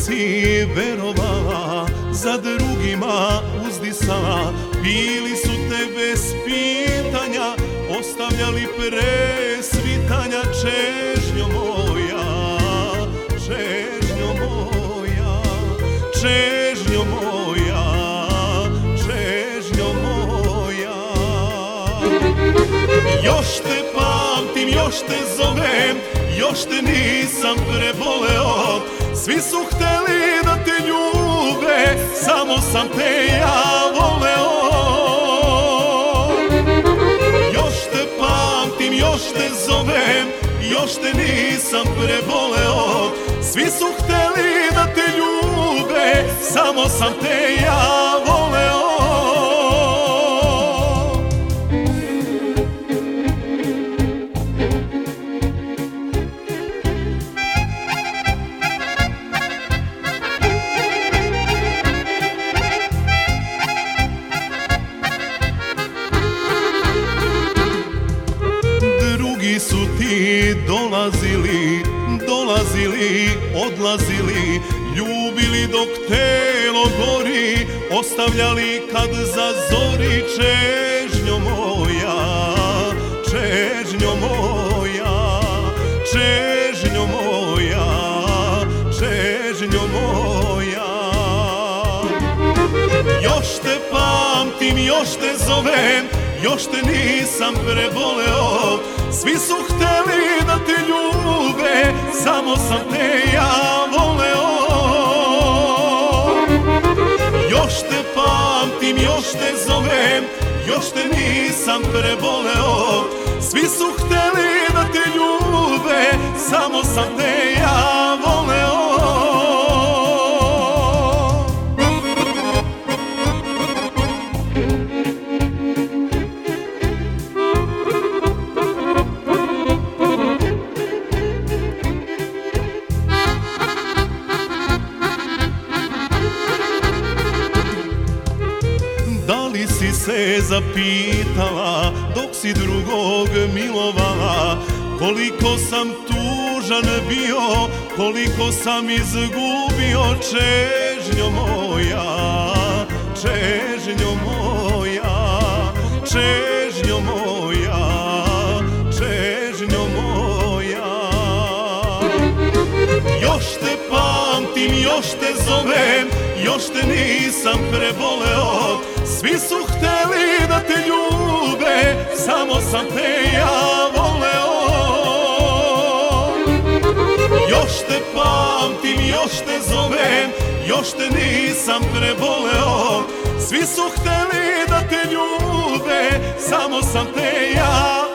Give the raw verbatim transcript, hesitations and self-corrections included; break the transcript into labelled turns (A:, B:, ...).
A: nisi verovala, za drugima uzdisala. Bili su te bez pitanja, ostavljali pre svitanja. Čežnjo moja, čežnjo moja, čežnjo moja, čežnjo moja. Još te pamtim, još te zovem, još te nisam preboleo. Svi su hteli da te ljube, samo sam te ja voleo. Još te pamtim, još te zovem, još te nisam preboleo. Svi su hteli da te ljube, samo sam te ja voleo. Drugi su ti dolazili, dolazili, odlazili, ljubili dok telo gori, ostavljali kad zazori. Čežnjo moja, čežnjo moja, čežnjo moja, čežnjo moja. Još te pamtim, još te zovem, još te nisam preboleo. Svi su hteli da te ljube, samo sam te ja voleo. Još te pamtim, još te zovem, još te nisam preboleo. Svi su hteli da te ljube, samo sam te ja voleo. Da li si se zapitala dok si drugog milovala, koliko sam tužan bio, koliko sam izgubio. Čežnjo moja, čežnjo moja, čežnjo moja, čežnjo moja. Još te pamtim, još te zovem, još te nisam preboleo. Svi su hteli da te ljube, samo sam te ja voleo. Još te pamtim, još te zovem, još te nisam preboleo. Svi su hteli da te ljube, samo sam te ja voleo.